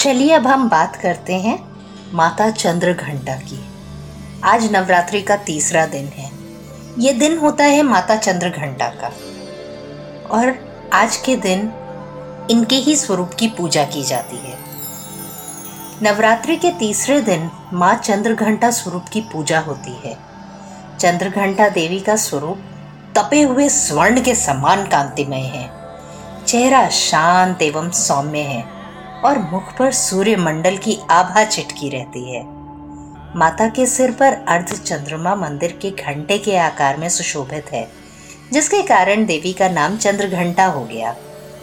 चलिए अब हम बात करते हैं माता चंद्रघंटा की। आज नवरात्रि का तीसरा दिन है। ये दिन होता है माता चंद्रघंटा का और आज के दिन इनके ही स्वरूप की पूजा की जाती है। नवरात्रि के तीसरे दिन माँ चंद्रघंटा स्वरूप की पूजा होती है। चंद्रघंटा देवी का स्वरूप तपे हुए स्वर्ण के समान कांतिमय है। चेहरा शांत एवं सौम्य है और मुख पर सूर्य मंडल की आभा चिटकी रहती है। माता के सिर पर अर्ध चंद्रमा मंदिर के घंटे के आकार में सुशोभित है, जिसके कारण देवी का नाम चंद्रघंटा हो गया।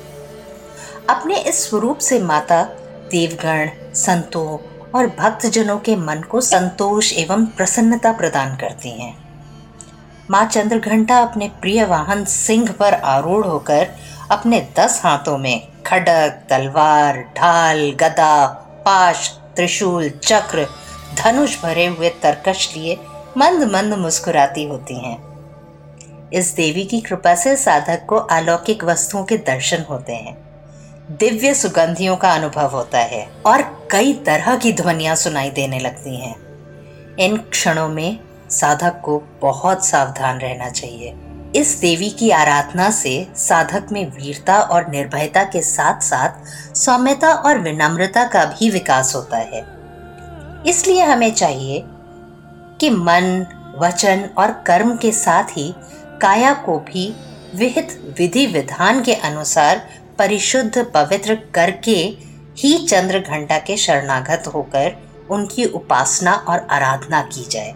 अपने इस स्वरूप से माता देवगण, संतों और भक्तजनों के मन को संतोष एवं प्रसन्नता प्रदान करती हैं। माँ चंद्रघंटा अपने प्रिय वाहन सिंह पर आरूढ़ होकर अपने 10 हाथों में खड्ग, तलवार, ढाल, गदा, पाश, त्रिशूल, चक्र, धनुष भरे हुए तरकश लिए मंद मंद मुस्कुराती होती हैं। इस देवी की कृपा से साधक को अलौकिक वस्तुओं के दर्शन होते हैं, दिव्य सुगंधियों का अनुभव होता है और कई तरह की ध्वनियां सुनाई देने लगती हैं। इन क्षणों में साधक को बहुत सावधान रहना चाहिए। इस देवी की आराधना से साधक में वीरता और निर्भयता के साथ साथ सौम्यता और विनम्रता का भी विकास होता है। इसलिए हमें चाहिए कि मन, वचन और कर्म के साथ ही काया को भी विहित विधि विधान के अनुसार परिशुद्ध पवित्र करके ही चंद्रघंटा के शरणागत होकर उनकी उपासना और आराधना की जाए।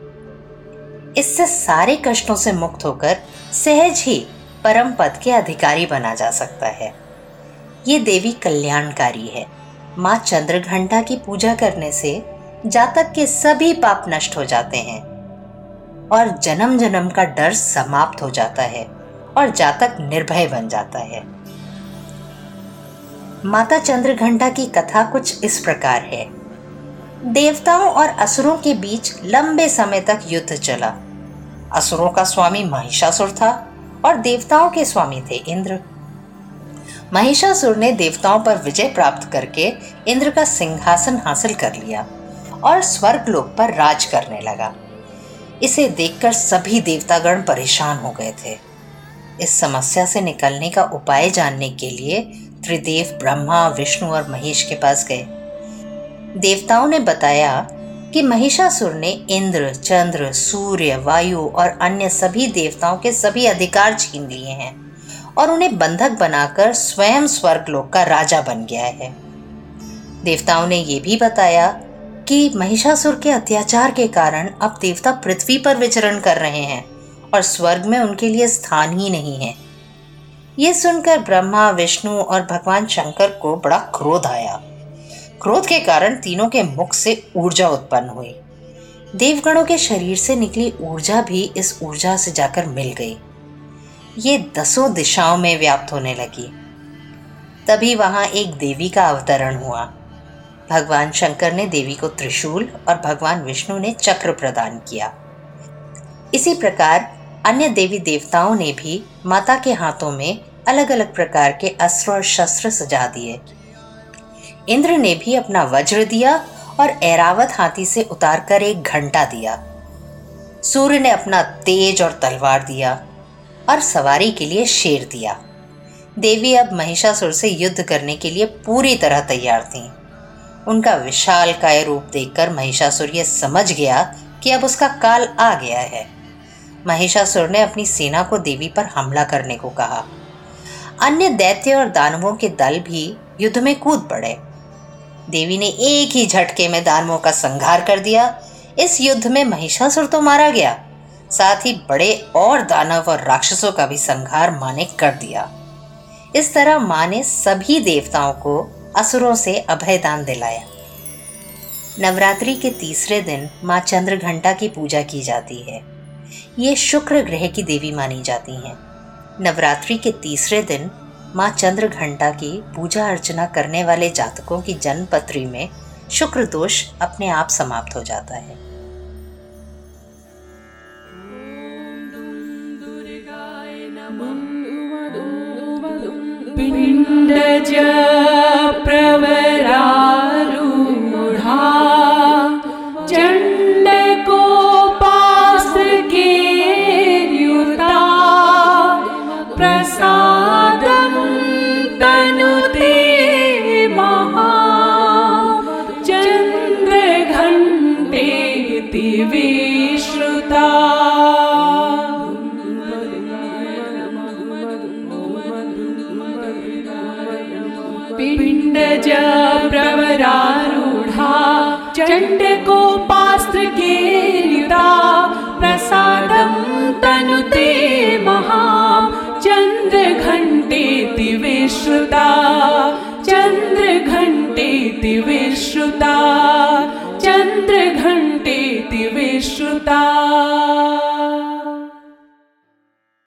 इससे सारे कष्टों से मुक्त होकर सहज ही परम पद के अधिकारी बना जा सकता है। ये देवी कल्याणकारी है। माँ चंद्रघंटा की पूजा करने से जातक के सभी पाप नष्ट हो जाते हैं और जन्म जन्म का डर समाप्त हो जाता है और जातक निर्भय बन जाता है। माता चंद्रघंटा की कथा कुछ इस प्रकार है। देवताओं और असुरों के बीच लंबे समय तक युद्ध चला। असुरों का स्वामी महिषासुर था और देवताओं के स्वामी थे इंद्र। महिषासुर ने देवताओं पर विजय प्राप्त करके इंद्र का सिंहासन हासिल कर लिया और स्वर्गलोक पर राज करने लगा। इसे देखकर सभी देवतागण परेशान हो गए थे। इस समस्या से निकलने का उपाय जानने के लिए त्रिदेव ब्रह्मा, विष्णु और महेश के पास गए। देवताओं ने बताया कि महिषासुर ने इंद्र, चंद्र, सूर्य, वायु और अन्य सभी देवताओं के सभी अधिकार छीन लिए हैं और उन्हें बंधक बनाकर स्वयं स्वर्गलोक का राजा बन गया है। देवताओं ने यह भी बताया कि महिषासुर के अत्याचार के कारण अब देवता पृथ्वी पर विचरण कर रहे हैं और स्वर्ग में उनके लिए स्थान ही नहीं है। ये सुनकर ब्रह्मा, विष्णु और भगवान शंकर को बड़ा क्रोध आया। क्रोध के कारण तीनों के मुख से ऊर्जा उत्पन्न हुई। देवगणों के शरीर से निकली ऊर्जा भी इस ऊर्जा से जाकर मिल गई। ये 10 दिशाओं में व्याप्त होने लगी। तभी वहां एक देवी का अवतरण हुआ। भगवान शंकर ने देवी को त्रिशूल और भगवान विष्णु ने चक्र प्रदान किया। इसी प्रकार अन्य देवी देवताओं ने भी माता के हाथों में अलग अलग प्रकार के अस्त्र और शस्त्र सजा दिए। इंद्र ने भी अपना वज्र दिया और ऐरावत हाथी से उतारकर एक घंटा दिया। सूर्य ने अपना तेज और तलवार दिया और सवारी के लिए शेर दिया। देवी अब महिषासुर से युद्ध करने के लिए पूरी तरह तैयार थीं। उनका विशालकाय रूप देखकर महिषासुर यह समझ गया कि अब उसका काल आ गया है। महिषासुर ने अपनी सेना को देवी पर हमला करने को कहा। अन्य दैत्य और दानवों के दल भी युद्ध में कूद पड़े। देवी ने एक ही झटके में दानवों का संहार कर दिया। इस युद्ध में महिषासुर तो मारा गया, साथ ही बड़े और दानव और राक्षसों का भी संहार माँ ने कर दिया। इस तरह माँ ने सभी देवताओं को असुरों से अभयदान दिलाया। नवरात्रि के तीसरे दिन माँ चंद्रघंटा की पूजा की जाती है। ये शुक्र ग्रह की देवी मानी जाती हैं। नवरात्रि के तीसरे दिन माँ चंद्रघंटा की पूजा अर्चना करने वाले जातकों की जन्मपत्री में शुक्र दोष अपने आप समाप्त हो जाता है। पिंडज प्रवरा चण्डज प्रवरारूढा चण्डकोपास्त्रकेलिता प्रसादं तनुते महां चन्द्रघण्टेति विश्रुता चन्द्रघण्टेति विश्रुता।